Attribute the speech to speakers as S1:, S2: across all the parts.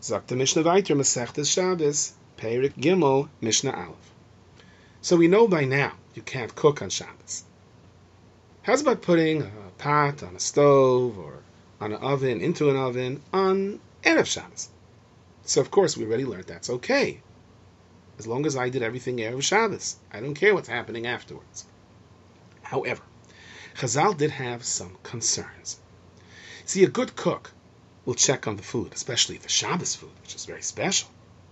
S1: Sagt the Mishnah weiter, Masechtes Shabbos, Perik Gimel, Mishnah Aleph. So we know by now you can't cook on Shabbos. How's about putting a pot on a stove or on an oven, into an oven, on Erev Shabbos? So of course we already learned that's okay. As long as I did everything Erev Shabbos. I don't care what's happening afterwards. However, Chazal did have some concerns. See, a good cook will check on the food, especially the Shabbos food, which is very special.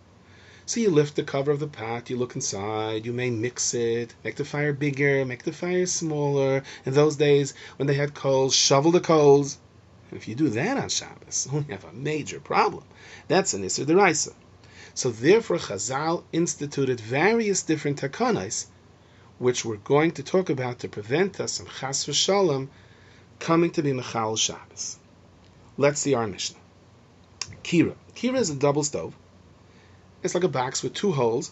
S1: So you lift the cover of the pot, you look inside, you may mix it, make the fire bigger, make the fire smaller. In those days, when they had coals, shovel the coals. And if you do that on Shabbos, you have a major problem. That's an Isser D'Oraisa. So therefore, Chazal instituted various different takanos, which we're going to talk about to prevent us from Chas v'Shalom coming to be Mechal Shabbos. Let's see our Mishnah. Kira. Kira is a double stove. It's like a box with two holes.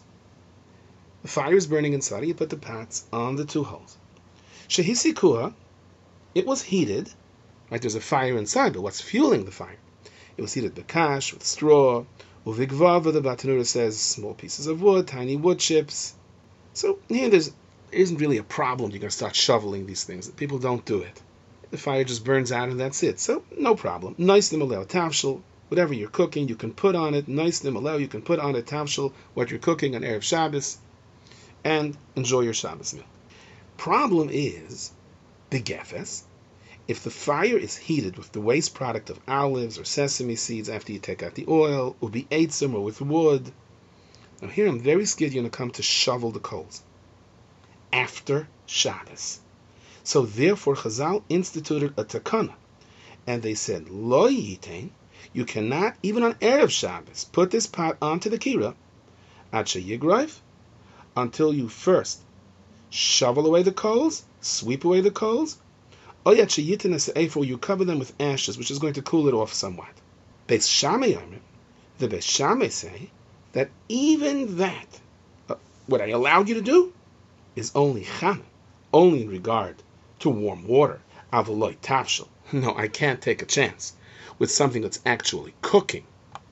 S1: The fire is burning inside. You put the pots on the two holes. Shehisikua, it was heated. Right, there's a fire inside, but what's fueling the fire? It was heated b'kash, with straw. Uvigvava, the Batanura says, small pieces of wood, tiny wood chips. So here there isn't really a problem. You're going to start shoveling these things. People don't do it. The fire just burns out and that's it. So no problem. Nice nimaleo tavshel. Whatever you're cooking, you can put on it. Nice nimaleo, you can put on a tavshel what you're cooking on Erev Shabbos and enjoy your Shabbos meal. Problem is the gefes. If the fire is heated with the waste product of olives or sesame seeds after you take out the oil, or be eitzim or with wood. Now here I'm very scared you're going to come to shovel the coals after Shabbos. So therefore Chazal instituted a takana, and they said, Lo yitain, you cannot, even on Erev Shabbos, put this pot onto the kira, ad sheyigrayv, until you first shovel away the coals, sweep away the coals, or yet sheyitin es'efor, you cover them with ashes, which is going to cool it off somewhat. Beis Shammai Omer, the Beis Shammai say that even that, what I allowed you to do, is only chamen, only in regard to warm water. Avaloi tafshel. No, I can't take a chance with something that's actually cooking.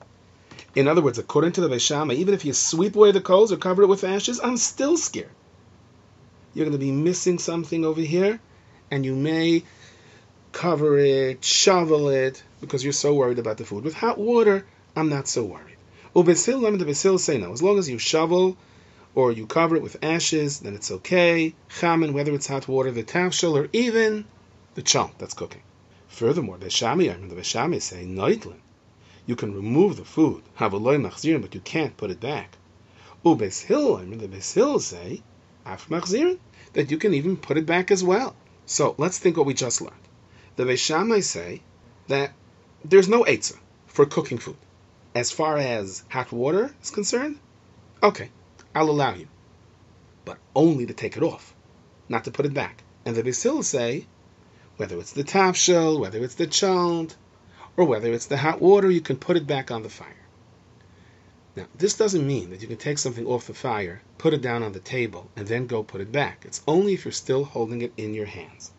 S1: In other words, according to the Beis Shammai, even if you sweep away the coals or cover it with ashes, I'm still scared. You're going to be missing something over here, and you may cover it, shovel it, because you're so worried about the food. With hot water, I'm not so worried. Ubesil, the Besil say no. As long as you shovel or you cover it with ashes, then it's okay. Chamen, whether it's hot water, the tafshel, or even the chunk that's cooking. Furthermore, the Beis Shammai say, Noitlin, you can remove the food, Havaloi machzirin, but you can't put it back. Beis Hillel, the Beis Hillel say, Af machzirin, that you can even put it back as well. So let's think what we just learned. The Beis Shammai say that there's no eitzah for cooking food. As far as hot water is concerned, okay, I'll allow you, but only to take it off, not to put it back. And the Beis Hillel say, whether it's the tafshel, whether it's the chalt, or whether it's the hot water, you can put it back on the fire. Now, this doesn't mean that you can take something off the fire, put it down on the table, and then go put it back. It's only if you're still holding it in your hands.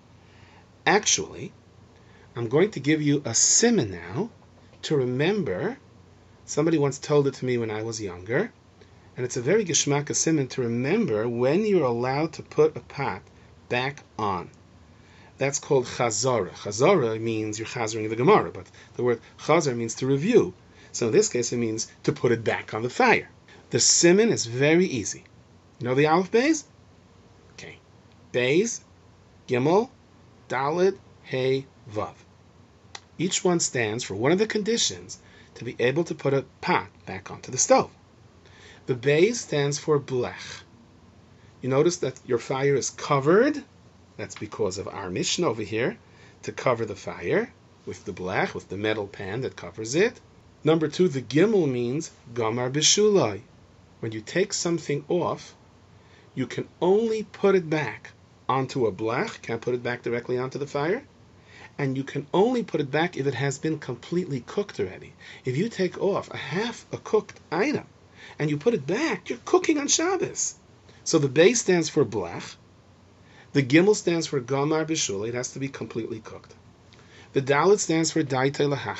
S1: Actually, I'm going to give you a siman now to remember. Somebody once told it to me when I was younger, and it's a very geschmack siman to remember when you're allowed to put a pot back on. That's called chazara. Chazara means you're chazering the Gemara, but the word chazar means to review. So in this case, it means to put it back on the fire. The siman is very easy. You know the Aleph Beis? Okay. Beis, Gimel, Daled, Hey, Vav. Each one stands for one of the conditions to be able to put a pot back onto the stove. The Beis stands for blech. You notice that your fire is covered. That's because of our Mishnah over here, to cover the fire with the blech, with the metal pan that covers it. Number 2, the Gimel means Gamar Bishulai. When you take something off, you can only put it back onto a blech, can't put it back directly onto the fire, and you can only put it back if it has been completely cooked already. If you take off a half a cooked item and you put it back, you're cooking on Shabbos. So the Beis stands for blech. The Gimel stands for Gamar Bishulai. It has to be completely cooked. The Dalet stands for Daitei Lahachzer.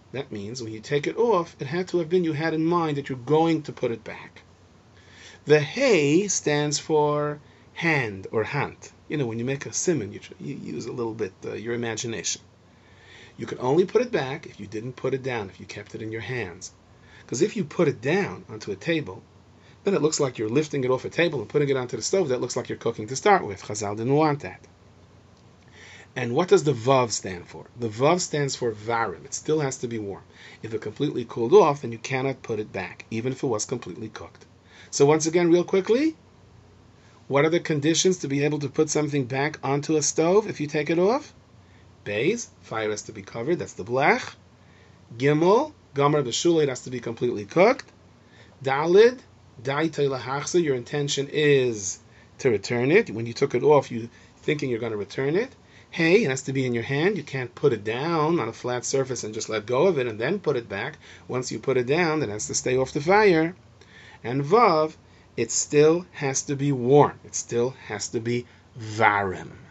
S1: That means when you take it off, it had to have been you had in mind that you're going to put it back. The hey stands for hand or hand. When you make a siman, you use a little bit your imagination. You could only put it back if you didn't put it down, if you kept it in your hands. Because if you put it down onto a table, then it looks like you're lifting it off a table and putting it onto the stove. That looks like you're cooking to start with. Chazal didn't want that. And what does the vav stand for? The vav stands for varim. It still has to be warm. If it completely cooled off, then you cannot put it back, even if it was completely cooked. So once again, real quickly, what are the conditions to be able to put something back onto a stove if you take it off? Beis, fire has to be covered, that's the blech. Gimel, gomer b'shulei, it has to be completely cooked. Dalid, daitei lahachzir, your intention is to return it. When you took it off, you thinking you're going to return it. Hey, it has to be in your hand. You can't put it down on a flat surface and just let go of it and then put it back. Once you put it down, it has to stay off the fire. And vav, it still has to be warm. It still has to be varim.